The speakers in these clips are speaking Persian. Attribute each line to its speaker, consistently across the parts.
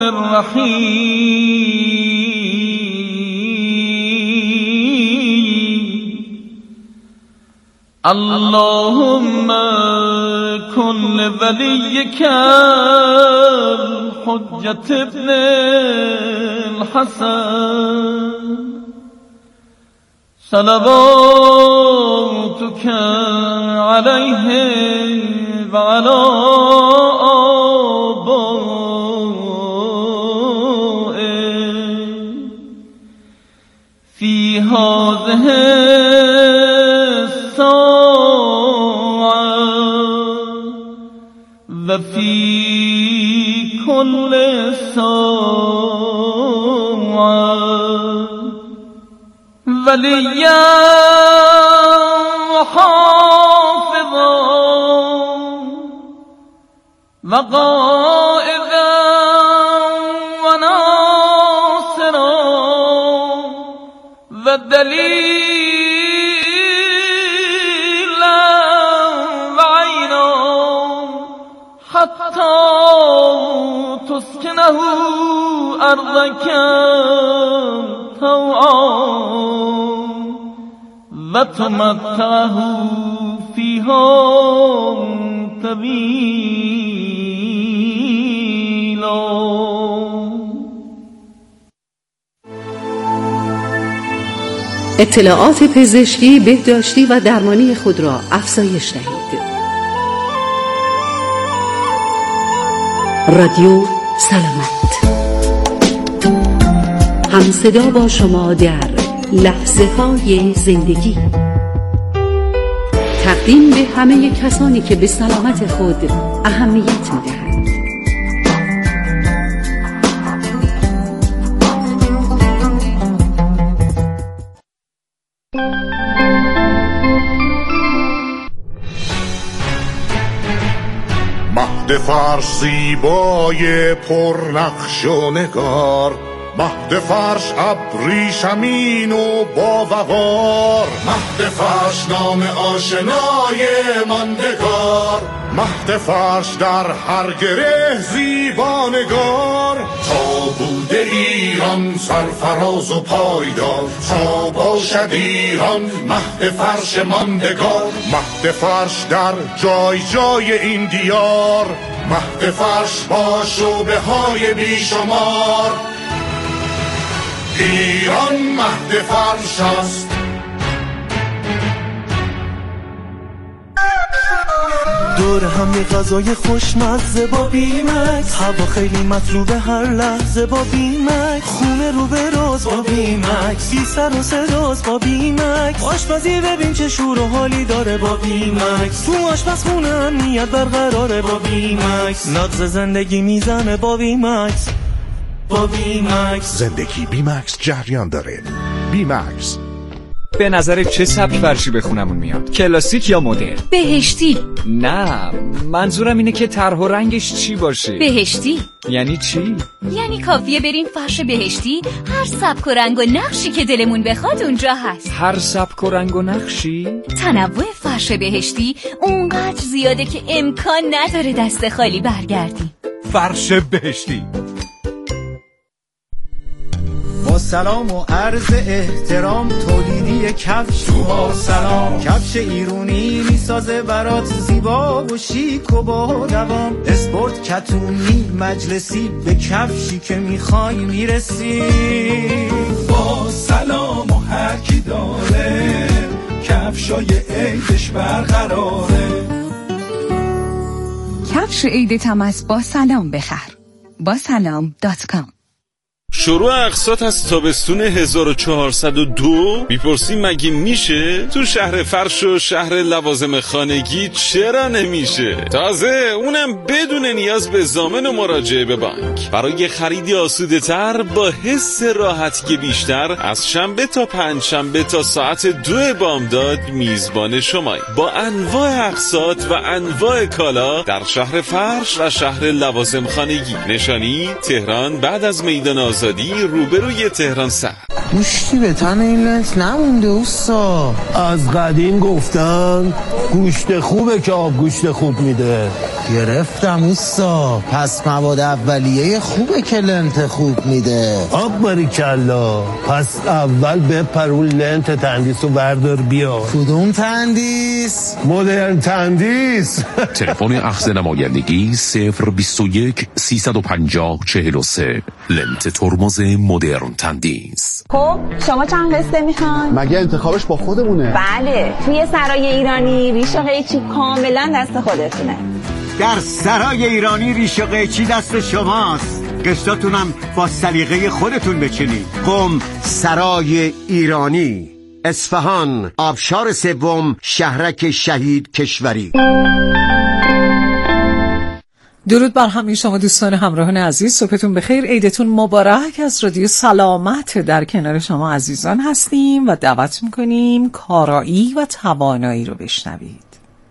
Speaker 1: الرحیم اللهم کن ولیک الحجة ابن الحسن صلواتک علیه و علی آبائه فی هذه الساعة و فی کل ساعة ولیا و حافظا و قائدا و ناصرا و دلیلا و عینا حتی تسکنه ارضک طوعا و تمتعه فیها طویلا.
Speaker 2: اطلاعات پزشکی، بهداشتی و درمانی خود را افزایش دهید. رادیو سلامت، همصدا با شما در لحظه های زندگی. تقدیم به همه کسانی که به سلامت خود اهمیت می‌دهند.
Speaker 3: مهد فرش زیبای پرنقش و نگار، مهد فرش ابریشمین و با وقار، مهد فرش نام آشنای ماندگار، مهد فرش در هر گره زیبانگار. تا بوده ایران سرفراز و پایدار، تا باشد ایران مهد فرش ماندگار. مهد فرش در جای جای این دیار، مهد فرش با شعبه های بیشمار. ایران مهد فرش است.
Speaker 4: دور هم یه غذای خوشمزه با بیمکس، هوا خیلی مطلوبه هر لحظه با بیمکس، خونه رو به راز با بیمکس، بی سر و صداست با بیمکس، آشپزی ببین چه شور و حالی داره با بیمکس، تو آشپزخونه امنیت برقراره با بیمکس، نبض زندگی میزنه با بیمکس. با بیمکس
Speaker 3: زندگی بیمکس جریان داره. بیمکس.
Speaker 5: به نظر چه سبک فرشی به خونمون میاد؟ کلاسیک یا مدرن؟
Speaker 6: بهشتی.
Speaker 5: نه، منظورم اینه که طرح و رنگش چی باشه.
Speaker 6: بهشتی
Speaker 5: یعنی چی؟
Speaker 6: یعنی کافیه بریم فرش بهشتی، هر سبک و رنگ و نقشی که دلمون بخواد اونجا هست.
Speaker 5: هر سبک و رنگ و نقشی؟
Speaker 6: تنوع فرش بهشتی اونقدر زیاده که امکان نداره دست خالی برگردیم.
Speaker 7: فرش بهشتی.
Speaker 8: با سلام و عرض احترام، تولیدی کفش با سلام، کفش ایرونی میسازه برات زیبا و شیک و با دوام، اسپورت کتونی مجلسی، به کفشی که میخوای میرسی.
Speaker 7: با سلام و هر کی داره کفشای عیدش برقراره.
Speaker 9: کفش عید تماس با سلام بخر. با سلام.com.
Speaker 10: شروع اقساط از تابستون 1402 میپرسی مگه میشه؟ تو شهر فرش و شهر لوازم خانگی چرا نمیشه؟ تازه اونم بدون نیاز به ضامن و مراجعه به بانک. برای خریدی آسوده تر با حس راحتی بیشتر، از شنبه تا پنجشنبه تا ساعت 2 بامداد میزبان شماییم با انواع اقساط و انواع کالا در شهر فرش و شهر لوازم خانگی. نشانی تهران بعد از میدان آزادی روبروی تهران سر.
Speaker 11: گوشتی به تن این لنز نمونده اوستا.
Speaker 12: از قدیم گفتن گوشت خوبه که آب گوشت خوب میده.
Speaker 11: گرفتم اوستا. پس مواد اولیه خوبه که لنت خوب میده.
Speaker 12: آب باریکلا. پس اول بپرون لنت تندیس رو بردار بیا.
Speaker 11: کدوم تندیس؟
Speaker 12: مدرن تندیس.
Speaker 13: تلفن اخذ نمایندگی 021 350 43. لنت ترمز مدرن تندیس.
Speaker 14: خب شما چند قسطه میخوان؟
Speaker 15: مگه انتخابش با خودمونه؟
Speaker 14: بله، توی سرای ایرانی ریش و قیچی کاملا دست خودتونه.
Speaker 16: در سرای ایرانی ریش و قیچی دست شماست. قسطاتونم با سلیقه خودتون بچینید. قم سرای ایرانی، اصفهان، آبشار سوم، شهرک شهید کشوری.
Speaker 17: درود بر همه شما دوستان همراهان عزیز، صبحتون بخیر، عیدتون مبارک. از رادیو سلامت در کنار شما عزیزان هستیم و دعوت میکنیم کارایی و توانایی رو بشنوید.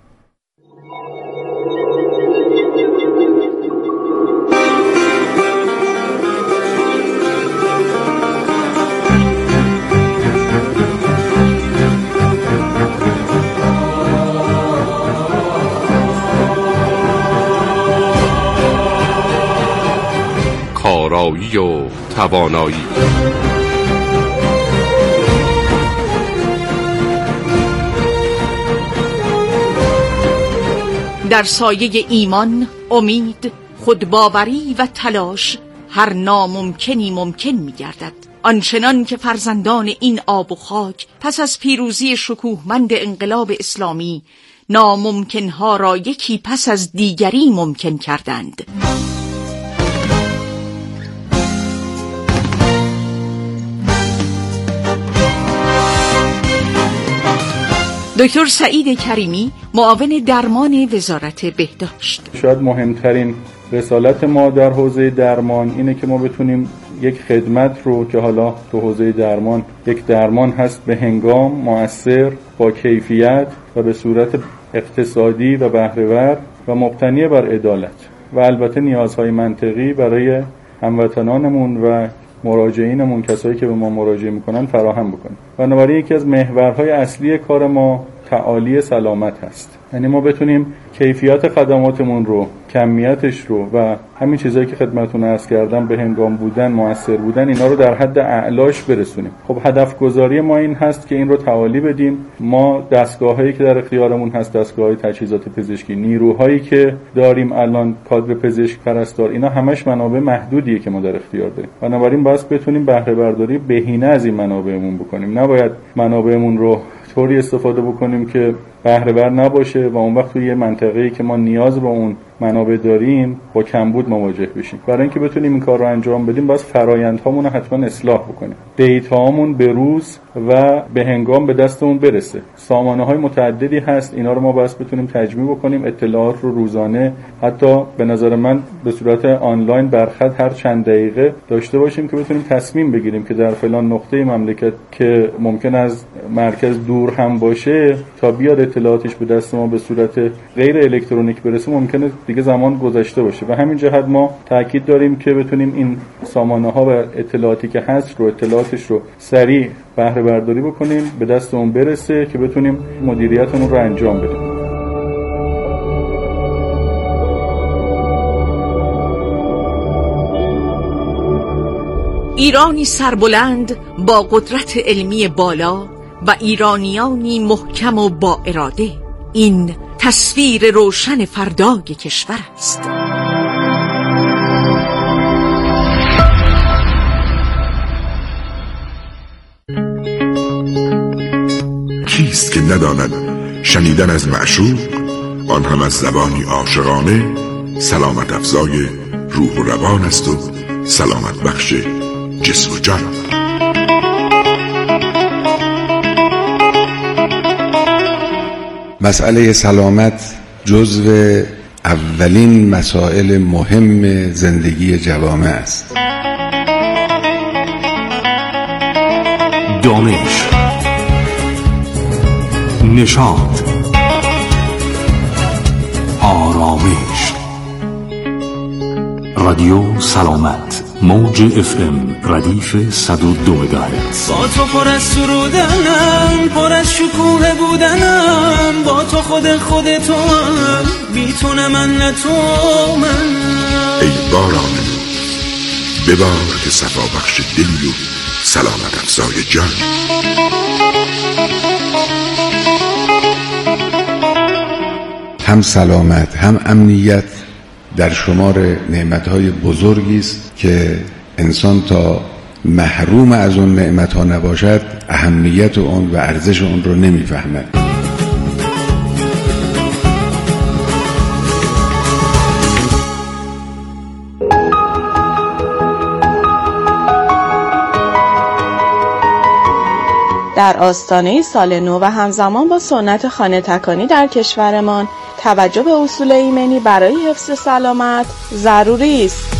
Speaker 13: کارایی و توانایی.
Speaker 18: در سایه ایمان، امید، خودباوری و تلاش هر ناممکنی ممکن می گردد. آنچنان که فرزندان این آب و خاک پس از پیروزی شکوهمند انقلاب اسلامی ناممکنها را یکی پس از دیگری ممکن کردند. دکتر سعید کریمی، معاون درمان وزارت بهداشت.
Speaker 19: شاید مهمترین رسالت ما در حوزه درمان اینه که ما بتونیم یک خدمت رو که حالا تو حوزه درمان یک درمان هست به هنگام، مؤثر، با کیفیت و به صورت اقتصادی و بهره‌ور و مبتنی بر عدالت و البته نیازهای منطقی برای هموطنانمون و مراجعینمون، کسایی که به ما مراجعه میکنن، فراهم بکنیم. بنابراین یکی از محورهای اصلی کار ما تعالی سلامت هست. یعنی ما بتونیم کیفیت خدماتمون رو، کمیتش رو و همین چیزایی که خدمتتون عرض کردم، به هنگام بودن، مؤثر بودن، اینا رو در حد اعلاش برسونیم. خب هدف گذاری ما این هست که این رو تعالی بدیم. ما دستگاهایی که در اختیارمون هست، دستگاه‌های تجهیزات پزشکی، نیروهایی که داریم الان، کادر پزشک، پرستار، اینا همش منابع محدودیه که ما در اختیار داریم. بنابراین باید بتونیم بهره برداری بهینه از این منابعمون بکنیم. نباید منابعمون رو طوری استفاده بکنیم که بهره ور نباشه و اون وقت توی یه منطقه‌ای که ما نیاز به اون منابع داریم با کمبود مواجه بشیم. برای اینکه بتونیم این کار رو انجام بدیم، باید فرآیندهامون رو حتما اصلاح بکنیم. دیتاهامون به روز و به هنگام به دستمون برسه. سامانه‌های متعددی هست، اینا رو ما باید بتونیم تجمیع بکنیم، اطلاعات رو روزانه، حتی به نظر من به صورت آنلاین برخط هر چند دقیقه داشته باشیم که بتونیم تصمیم بگیریم که در فلان نقطه مملکت که ممکن از مرکز دور هم باشه، تا بیاد اطلاعاتش به دست ما به صورت غیر الکترونیک برسه، ممکنه دیگه زمان گذشته باشه. و همین جهت ما تاکید داریم که بتونیم این سامانه‌ها و اطلاعاتی که هست رو، اطلاعاتش رو سریع بهره برداری بکنیم، به دست اون برسه که بتونیم مدیریتمون رو انجام بدیم.
Speaker 18: ایرانی سربلند با قدرت علمی بالا و ایرانیانی محکم و با اراده، این تصویر روشن فردای کشور است.
Speaker 3: کیست که نداند شنیدن از معشوق، آن هم از زبانی عاشقانه، سلامت افزای روح و روان است و سلامت بخش جسم و جان.
Speaker 20: مسئله سلامت جزو اولین مسائل مهم زندگی جوامع است.
Speaker 21: دانش، نشاط، آرامش. رادیو سلامت،
Speaker 13: موج FM ردیف 102 مگاهرتز.
Speaker 4: با تو پر از سرودنم، پر از شکوه بودنم، با تو خودتو هم، بی تو نه من نه تو من.
Speaker 3: ای باران ببار که صفا بخش دلی و سلامت افزای جان.
Speaker 20: هم سلامت هم امنیت در شمار نعمتهای بزرگی است که انسان تا محروم از اون نعمتها نباشد اهمیت اون و ارزش اون رو نمیفهمد.
Speaker 14: در آستانه سال نو و همزمان با سنت خانه تکانی در کشورمان توجه به اصول ایمنی برای حفظ سلامت ضروری است.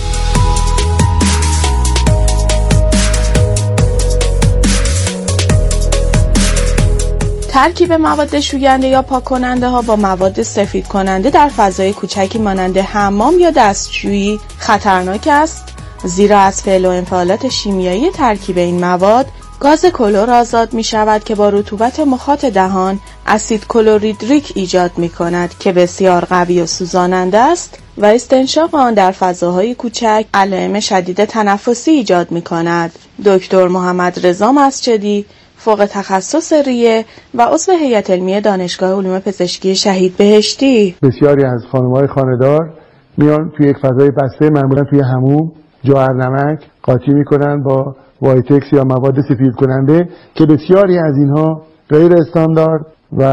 Speaker 14: ترکیب مواد شوینده یا پاک کننده ها با مواد سفید کننده در فضای کوچکی مانند حمام یا دستشویی خطرناک است، زیرا از فعل و انفعالات شیمیایی ترکیب این مواد گاز کلور آزاد می شود که با رطوبت مخاط دهان اسید کلوریدریک ایجاد می کند که بسیار قوی و سوزاننده است و استنشاق آن در فضاهای کوچک علائم شدید تنفسی ایجاد می کند. دکتر محمد رضا مسجدی، فوق تخصص ریه و عضو هیئت علمی دانشگاه علوم پزشکی شهید بهشتی:
Speaker 15: بسیاری از خانم‌های خانه‌دار میان توی یک فضای بسته، معمولا توی حموم، جوهرنمک قاطی میکنن با وایتکس یا مواد سفید کننده که بسیاری از اینها غیر استاندارد و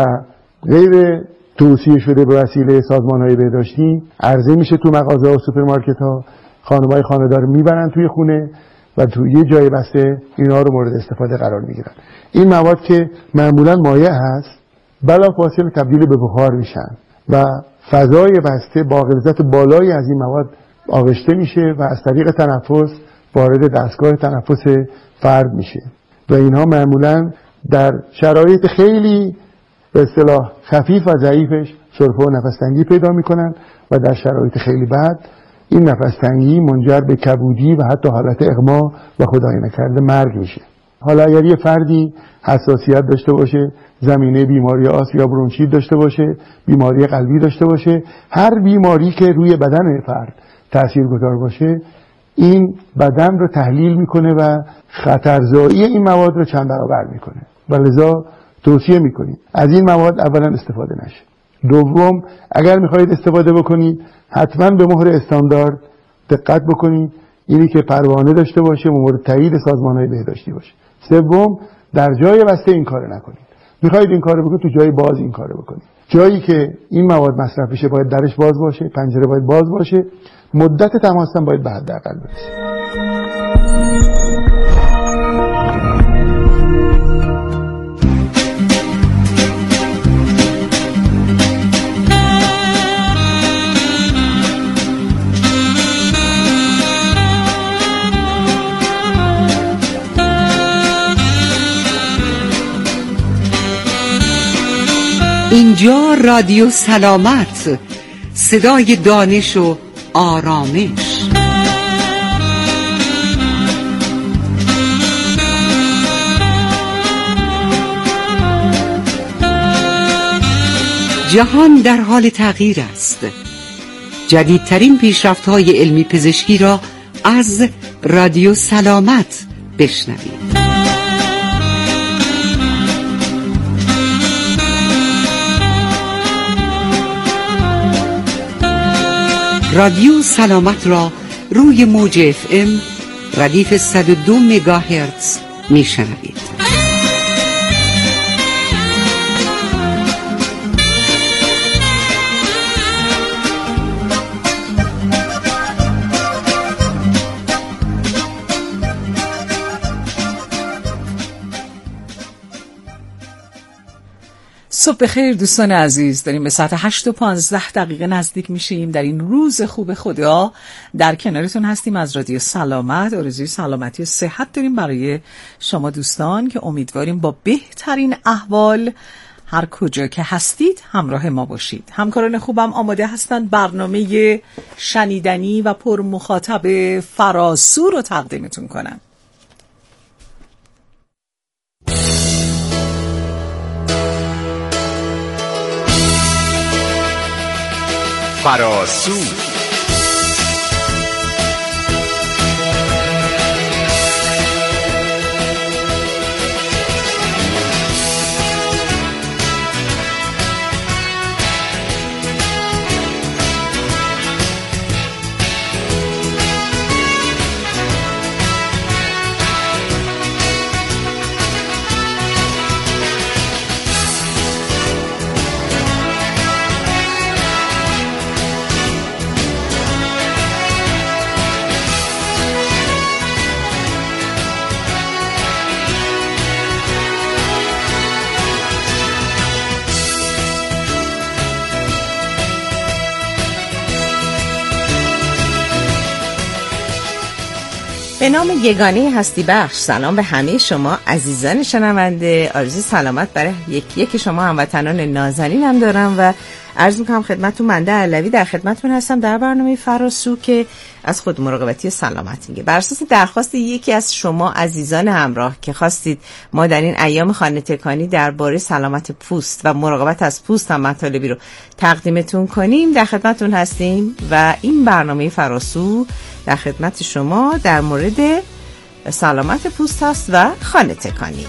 Speaker 15: غیر توصیه شده به وسیله سازمان‌های بهداشتی عرضه میشه تو مغازه و سوپرمارکت‌ها. خانم‌های خانه‌دار میبرن توی خونه و توی یه جای بسته اینا رو مورد استفاده قرار میگیرن. این مواد که معمولا مایع هست بلافاصله تبدیل به بخار میشن و فضای بسته با غلظت بالایی از این مواد آغشته میشه و از طریق تنفس وارد دستگاه تنفس فرد میشه و اینها معمولا در شرایط خیلی به اصطلاح خفیف و ضعیفش سرفه و نفس‌تنگی پیدا میکنن و در شرایط خیلی بد این نفس‌تنگی منجر به کبودی و حتی حالت اغما و خدای نکرده مرگ میشه. حالا اگر یه فردی حساسیت داشته باشه، زمینه بیماری آسم یا برونشیت داشته باشه، بیماری قلبی داشته باشه، هر بیماری که روی بدن فرد تاثیرگذار باشه این بدن رو تحلیل میکنه و خطرزایی این مواد رو چند برابر میکنه و لذا توصیه میکنیم از این مواد اولا استفاده نشه. دوم، اگر میخواهید استفاده بکنید حتما به مهر استاندارد دقت بکنید، اینی که پروانه داشته باشه و مورد تایید سازمان‌های بهداشتی باشه. سوم، در جای بسته این کارو نکنید. میخواهید این کارو بکنید تو جای باز این کارو بکنید. جایی که این مواد مصرف بشه باید درش باز باشه، پنجره باید باز باشه، مدت تماس هم باید به حداقل برسه.
Speaker 2: اینجا رادیو سلامت، صدای دانش و آرامش. جهان در حال تغییر است. جدیدترین پیشرفت‌های علمی پزشکی را از رادیو سلامت بشنوید. رادیو سلامت را روی موج FM ردیف 102 مگاهرتز میشنوید.
Speaker 17: صبح بخیر دوستان عزیز، داریم به ساعت 8:15 نزدیک میشیم. در این روز خوب خدا در کنارتون هستیم از رادیو سلامت. آرزوی سلامتی و صحت داریم برای شما دوستان که امیدواریم با بهترین احوال هر کجا که هستید همراه ما باشید. همکاران خوبم آماده هستند برنامه شنیدنی و پر مخاطب فراسو رو تقدیمتون کنم.
Speaker 16: فراسو
Speaker 21: به نام یگانه هستی بخش سلام به همه شما عزیزان شنونده. آرزوی سلامت برای یکی شما هموطنان نازنینم دارم و عرض میکنم خدمتتون منده علوی در خدمتتون هستم در برنامه فراسو که از خود مراقبتی سلامت میگه. بر اساس درخواست یکی از شما عزیزان همراه که خواستید ما در این ایام خانه تکانی درباره سلامت پوست و مراقبت از پوست هم مطالبی رو تقدیمتون کنیم در خدمتتون هستیم و این برنامه فراسو در خدمت شما در مورد سلامت پوست هست و خانه تکانی.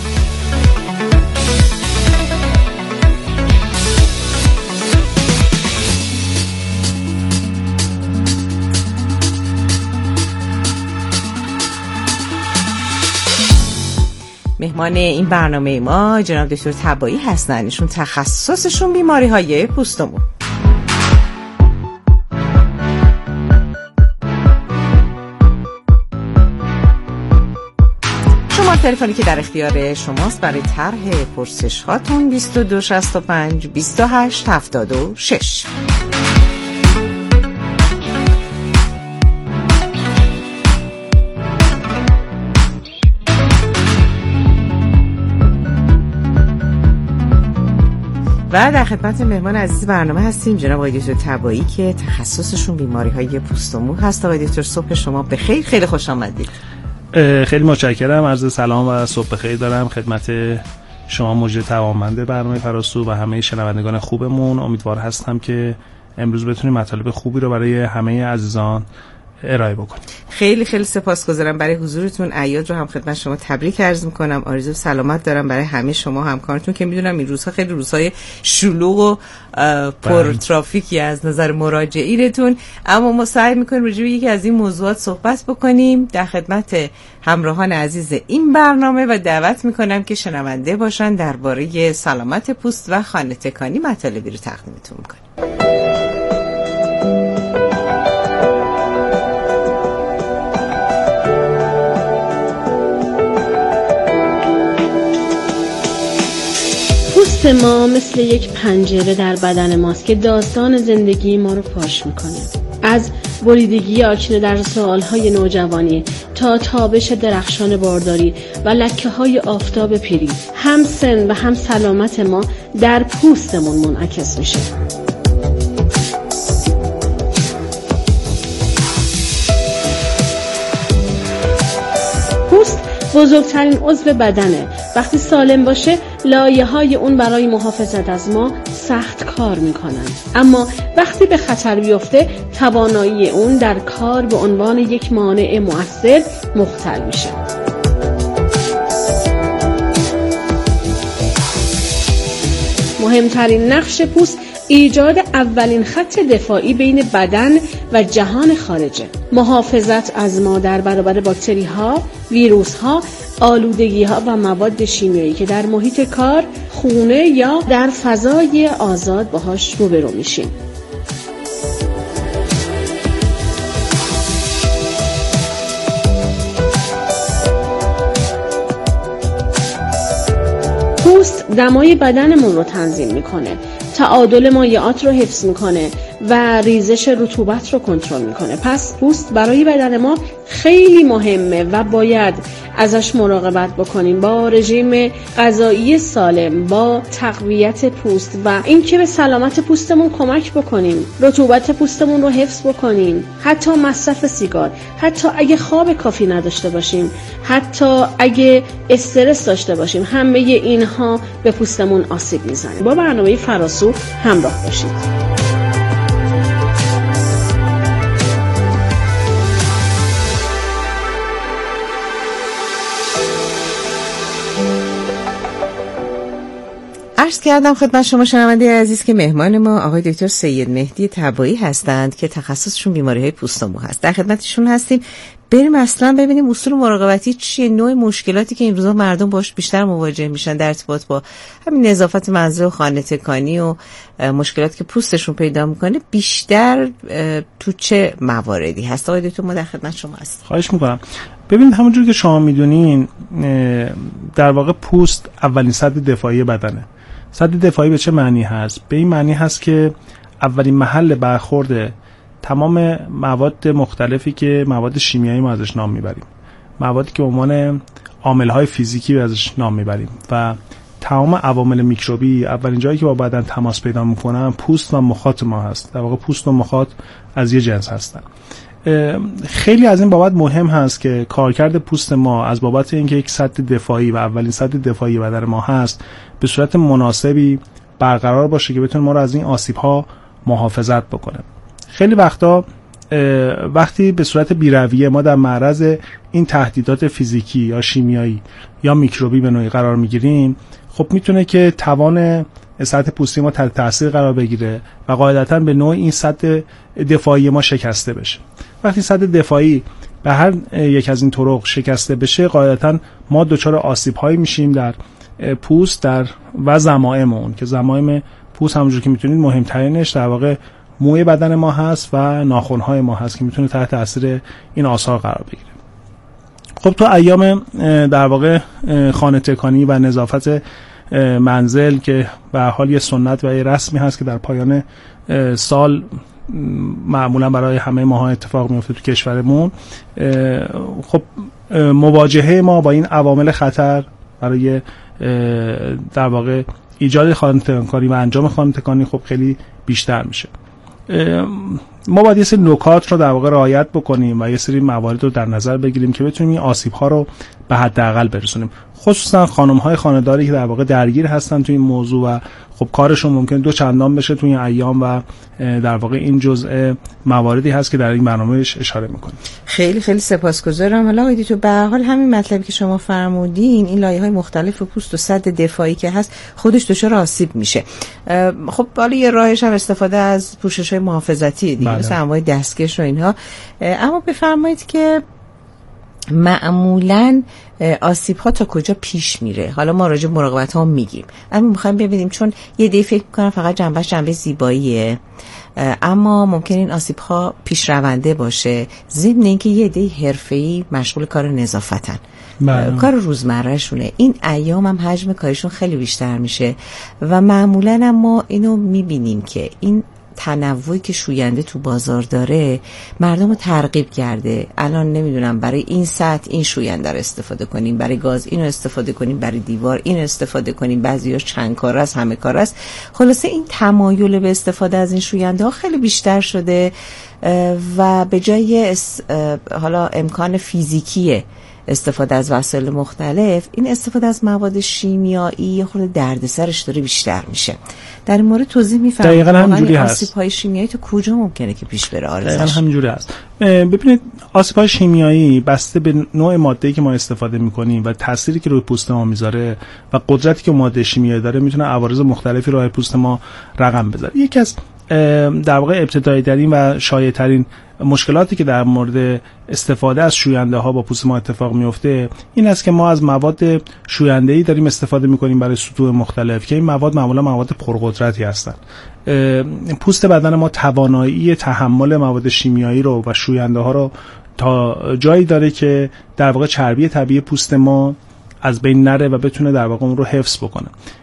Speaker 21: مهمان این برنامه ما جناب دکتر تبایی هستن. ایشون تخصصشون بیماری های پوست و مو. شماره تلفنی که در اختیار شماست برای طرح پرسش هاتون 2265 28 76. و در خدمت مهمان عزیز برنامه هستیم جناب آقای دکتر تبایی که تخصصشون بیماری های پوست و مو هست. آقای دکتر صبح شما بخیر، خیلی خوش آمدید.
Speaker 22: خیلی متشکرم. عرض سلام و صبح بخیر دارم خدمت شما مجری توانمند برنامه فراسو و همه شنوندگان خوبمون. امیدوار هستم که امروز بتونیم مطالب خوبی رو برای همه عزیزان ارائه بکنیم.
Speaker 21: خیلی خیلی سپاسگزارم برای حضورتون. عیاد رو هم خدمت شما تبریک عرض میکنم. آرزو سلامت دارم برای همه شما همکارتون که میدونم این روزها خیلی روزهای شلوغ و پر ترافیکی از نظر مراجعینتون، اما ما سعی میکنیم راجع به یکی از این موضوعات صحبت بکنیم در خدمت همراهان عزیز این برنامه و دعوت میکنم که شنونده باشن درباره سلامت پوست و خانه تکانی مطالبی رو تقدیمتون میکنیم.
Speaker 23: پوست ما مثل یک پنجره در بدن ماست که داستان زندگی ما رو فاش میکنه. از بریدگی آکنه در سالهای نوجوانی تا تابش درخشان بارداری و لکه های آفتاب پیری، هم سن و هم سلامت ما در پوستمون منعکس میشه. پوست بزرگترین عضو بدنه. وقتی سالم باشه لایه‌های اون برای محافظت از ما سخت کار میکنن، اما وقتی به خطر بیفته توانایی اون در کار به عنوان یک مانع مؤثر مختل میشه. مهمترین نقش پوست ایجاد اولین خط دفاعی بین بدن و جهان خارجه. محافظت از ما در برابر باکتری ها، ویروس ها، آلودگی ها و مواد شیمیایی که در محیط کار، خونه یا در فضای آزاد باهاش روبرو میشیم. پوست دمای بدنمون رو تنظیم میکنه، تعادل مایعات رو حفظ میکنه و ریزش رطوبت رو کنترل میکنه. پس پوست برای بدن ما خیلی مهمه و باید ازش مراقبت بکنیم، با رژیم غذایی سالم، با تقویت پوست و اینکه به سلامت پوستمون کمک بکنیم، رطوبت پوستمون رو حفظ بکنیم، حتی مصرف سیگار، حتی اگه خواب کافی نداشته باشیم، حتی اگه استرس داشته باشیم، همه اینها به پوستمون آسیب میزنه. با برنامه فراسو همراه باشید.
Speaker 21: عرض کردم خدمت شما شنونده عزیز که مهمان ما آقای دکتر سید مهدی تبایی هستند که تخصصشون بیماری‌های پوست و مو هست. در خدمتشون هستیم. بریم اصلا ببینیم اصول مراقبتی چیه، نوع مشکلاتی که این روزا مردم باش بیشتر مواجه میشن در ارتباط با همین نظافت منزل و خانه تکانی و مشکلاتی که پوستشون پیدا میکنه بیشتر تو چه مواردی هست. آقای دکتر ما در خدمت شما هستیم.
Speaker 22: خواهش میکنم. ببینید همونجور که شما میدونین در واقع پوست اولین سد دفاعی بدنه. سد دفاعی به چه معنی هست؟ به این معنی هست که اولین محل برخورد تمام مواد مختلفی که مواد شیمیایی ما ازش نام میبریم، موادی که به عنوان عامل‌های فیزیکی ازش نام میبریم و تمام عوامل میکروبی، اولین جایی که با بدن تماس پیدا میکنن پوست و مخاط ما هست. در واقع پوست و مخاط از یه جنس هستن. خیلی از این بابت مهم هست که کارکرد پوست ما از بابت اینکه یک سد دفاعی و اولین سد دفاعی بدن ما هست به صورت مناسبی برقرار باشه که بتونه ما رو از این آسیب‌ها محافظت بکنه. خیلی وقتا وقتی به صورت بی‌رویه ما در معرض این تهدیدات فیزیکی یا شیمیایی یا میکروبی به نوعی قرار میگیریم، خب میتونه که توان سطح پوستی ما تحت تاثیر قرار بگیره و قاعدتاً به نوع این سطح دفاعی ما شکسته بشه. وقتی سطح دفاعی به هر یک از این طرق شکسته بشه، قاعدتاً ما دچار آسیب‌هایی میشیم در پوست و ضمائم که ضمائم پوست همونجور که میتونید مهمترینش در واقع موی بدن ما هست و ناخن‌های ما هست که میتونه تحت تاثیر این آثار قرار بگیره. خب تو ایام در واقع خانه تکانی و نظافت منزل که به حال یه سنت و یه رسمی هست که در پایان سال معمولا برای همه ماها اتفاق میفته تو کشورمون، خب مواجهه ما با این عوامل خطر برای در واقع ایجاد خانه تکانی و انجام خانه تکانی خب خیلی بیشتر میشه. ما باید یه سری نکات رو در واقع رعایت بکنیم و یه سری موارد رو در نظر بگیریم که بتونیم این آسیب‌ها رو به حداقل برسونیم، خصوصا خانم‌های خانه‌داری که در واقع درگیر هستن تو این موضوع و خب کارشون ممکنه دو چندان بشه تو این ایام و در واقع این جزء مواردی هست که در این برنامهش اشاره می‌کنیم.
Speaker 21: خیلی خیلی سپاسگزارم. حالا آقای تو به هر حال همین مطلبی که شما فرمودین، این لایه‌های مختلف پوست و سد دفاعی که هست خودش دچار آسیب میشه. خب حالا یه راهش هم استفاده از پوشش‌های محافظتی دیگه، مثل انواع دستکش و اینها. اما بفرمایید که معمولاً آسیب‌ها تا کجا پیش میره؟ حالا ما راجع به مراقبت ها میگیم، اما میخوایم ببینیم چون یه دی فکر میکنم فقط جنبه زیباییه، اما ممکن این آسیب‌ها پیش رونده باشه، ضمن اینکه یه دی حرفه‌ای مشغول کار نظافتن، کار روزمره شونه. این ایام هم حجم کارشون خیلی بیشتر میشه و معمولاً هم ما اینو میبینیم که این تنوعی که شوینده تو بازار داره مردم رو ترغیب کرده. الان نمیدونم برای این سطح این شوینده رو استفاده کنیم، برای گاز اینو استفاده کنیم، برای دیوار اینو استفاده کنیم، بعضی‌هاش چند کاره است، همه کاره است. خلاصه این تمایل به استفاده از این شوینده ها خیلی بیشتر شده و به جای حالا امکان فیزیکی استفاده از وسایل مختلف، این استفاده از مواد شیمیایی یه خورده دردسرش داره بیشتر میشه. در این مورد توضیح میفرمایید؟
Speaker 22: دقیقاً همینجوری هست.
Speaker 21: آسیب‌های شیمیایی تا کجا ممکنه که پیش بره؟
Speaker 22: دقیقاً همینجوری هست. ببینید آسیب‌های شیمیایی بسته به نوع ماده‌ای که ما استفاده می‌کنیم و تأثیری که روی پوست ما میذاره و قدرتی که ماده شیمیایی داره میتونه عوارض مختلفی روی پوست ما رقم بزنه. یکی از در واقع ابتدایی ترین و شایع ترین مشکلاتی که در مورد استفاده از شوینده ها با پوست ما اتفاق میفته این است که ما از مواد شوینده‌ای داریم استفاده میکنیم برای سطوح مختلف که این مواد معمولا مواد پرقدرتی هستند. پوست بدن ما توانایی تحمل مواد شیمیایی رو و شوینده ها رو تا جایی داره که در واقع چربی طبیعی پوست ما از بین نره و بتونه در واقع اون رو حفظ بکنه.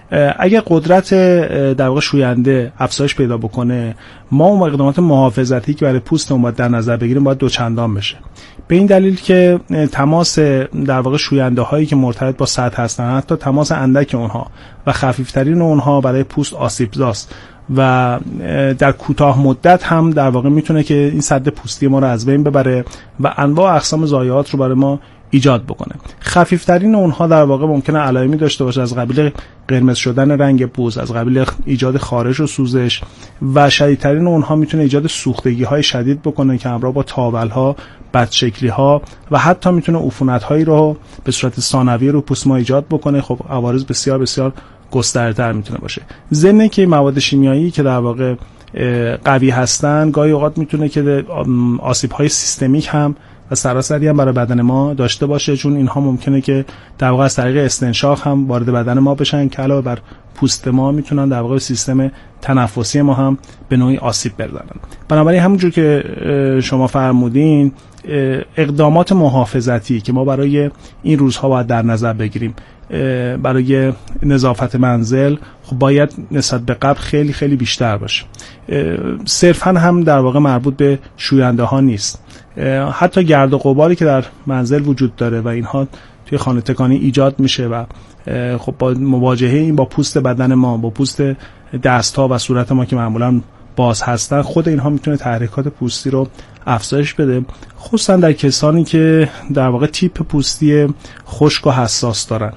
Speaker 22: اگه قدرت در واقع شوینده افزایش پیدا بکنه، ما اون اقدامات محافظتی که برای پوستمون باید در نظر بگیریم باید دوچندان بشه. به این دلیل که تماس در واقع شوینده هایی که مرتبط با سطح هستن، حتی تماس اندک اونها و خفیفترین اونها برای پوست آسیبزاست و در کوتاه مدت هم در واقع میتونه که این سد پوستی ما رو از بین ببره و انواع اقسام ضایعات رو برای ما ایجاد بکنه. خفیفترین اونها در واقع ممکنه علائمی داشته باشه از قبیل قرمز شدن رنگ پوست، از قبیل ایجاد خارش و سوزش، و شدیدترین اونها میتونه ایجاد سوختگی های شدید بکنه که همراه با تاول ها، بدشکلی ها و حتی میتونه عفونت هایی رو به صورت ثانویه رو پوست ما ایجاد بکنه. خب عوارض بسیار بسیار گسترده‌تر میتونه باشه. ضمن که مواد شیمیایی که در واقع قوی هستن گاهی اوقات میتونه که آسیب های سیستمیک هم و سراسری هم برای بدن ما داشته باشه، چون اینها ممکنه که در واقع از طریق استنشاق هم وارد بدن ما بشن که علاوه بر پوست ما میتونن در واقع سیستم تنفسی ما هم به نوعی آسیب بزنن. بنابراین همونجور که شما فرمودین، اقدامات محافظتی که ما برای این روزها باید در نظر بگیریم برای نظافت منزل خب باید نسبت به قبل خیلی خیلی بیشتر باشه. صرفا هم در واقع مربوط به شوینده ها نیست، حتی گرد و غباری که در منزل وجود داره و اینها توی خانه تکانی ایجاد میشه و خب با مواجهه این با پوست بدن ما، با پوست دست ها و صورت ما که معمولا باز هستن، خود اینها میتونه تحریکات پوستی رو افزایش بده، خصوصا در کسانی که در واقع تیپ پوستی خشک و حساس دارن.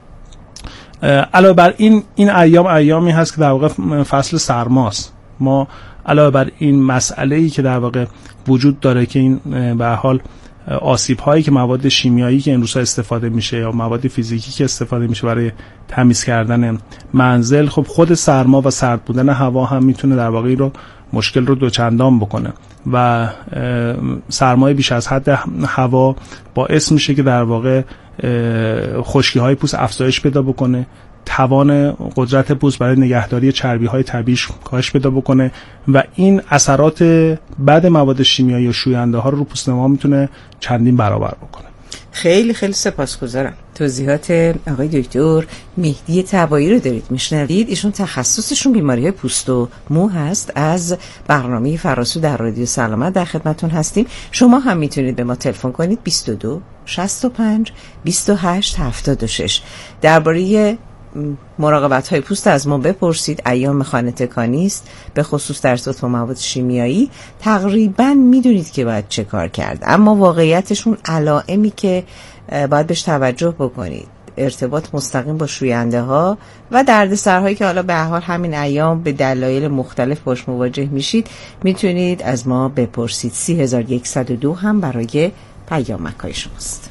Speaker 22: علاوه بر این ایامی هست که در واقع فصل سرماست. ما علاوه بر این مسئله‌ای که در واقع وجود داره که این به حال آسیب هایی که مواد شیمیایی که این روزها استفاده میشه یا مواد فیزیکی که استفاده میشه برای تمیز کردن منزل، خب خود سرما و سرد بودن هوا هم میتونه در واقع رو مشکل رو دوچندان بکنه و سرمای بیش از حد هوا باعث میشه که در واقع خشکی های پوست افزایش پیدا بکنه، توان قدرت پوست برای نگهداری چربی های طبیعیش کاهش پیدا بکنه و این اثرات بد مواد شیمیایی و شوینده ها رو پوست ما میتونه چندین برابر بکنه.
Speaker 21: خیلی خیلی سپاسگزارم. توضیحات آقای دکتر مهدی طبایی رو دارید میشنوید. ایشون تخصصشون بیماری‌های پوست و مو هست. از برنامه فراسو در رادیو سلامت در خدمتتون هستیم. شما هم میتونید به ما تلفن کنید 22 65 28 76 درباره مراقبت های پوست از ما بپرسید. ایام خانه تکانی است، به خصوص در سطح مواد شیمیایی تقریبا میدونید که باید چه کار کرد، اما واقعیتشون علائمی که باید بهش توجه بکنید، ارتباط مستقیم با شوینده ها و دردسرهایی که حالا به هر حال همین ایام به دلایل مختلف باش مواجه میشید، میتونید از ما بپرسید. 3102 هم برای پیامک‌های شماست.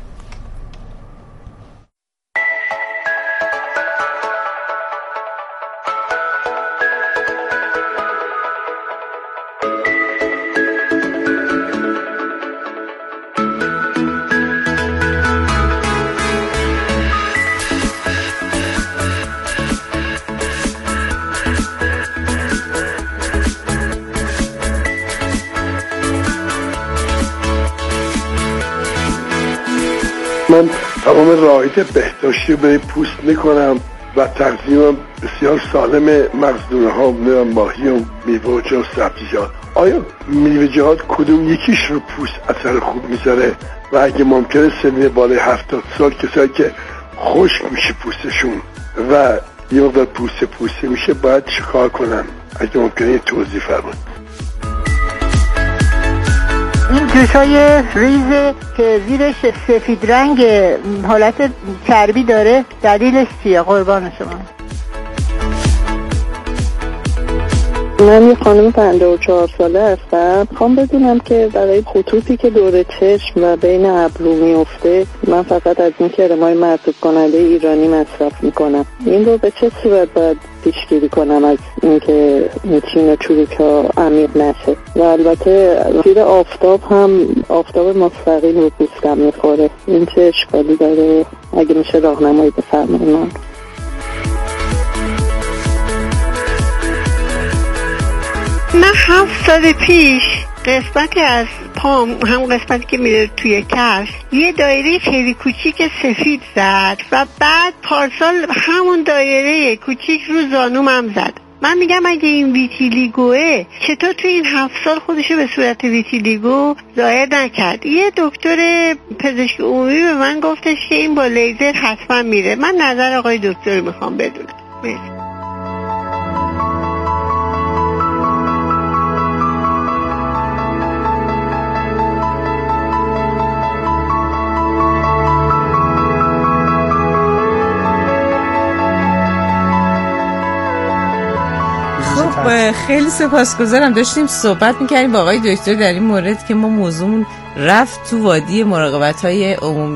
Speaker 15: من تمام رعایت بهداشتی برای پوست میکنم و تغذیه‌ام بسیار سالم، مغزدونه ها، ماهی و میوه و سبزیجات. آیا میوه‌جات کدوم یکیش رو پوست اثر خوب میذاره و اگه ممکنه سن بالای 70 سال کسایی که خشک میشه پوستشون و یه مقدار پوسته میشه باید چیکار کنن؟ اگه ممکنه توضیح فرمایید.
Speaker 1: این جوشای ریز که زیرش سفید رنگ حالت چربی داره دلیلش چیه؟ قربان شما.
Speaker 5: من یه خانم 54 ساله هستم. میخوام بدونم که برای خطوطی که دور چشم و بین ابرو میفته، من فقط از این کرم‌های مرطوب کننده ایرانی مصرف میکنم. این رو به چه صورت باید پیشگیری کنم از اینکه چین و چروک‌ها عمیق نشه؟ و البته زیر آفتاب هم آفتاب مستقیم رو پوستم میخوره. این چه اشکالی داره؟ اگه میشه راهنمایی بفرمایید.
Speaker 1: من 7 سال پیش قسمتی از پام، هم قسمتی که میره توی کف، یه دایره خیلی کوچیک سفید زد و بعد پارسال همون دایره کوچیک رو زانوم هم زد. من میگم اگه این ویتیلیگوه چطور تو این 7 سال خودشو به صورت ویتیلیگو ظاهر نکرد. یه دکتر پزشک عمومی به من گفتش که این با لیزر حتما میره. من نظر آقای دکتر میخوام بدونم. مرسی.
Speaker 21: خیلی سپاسگزارم. داشتیم صحبت میکردیم با آقای دکتر در این مورد که ما موضوعمون رفت تو وادی مراقبت‌های عمومی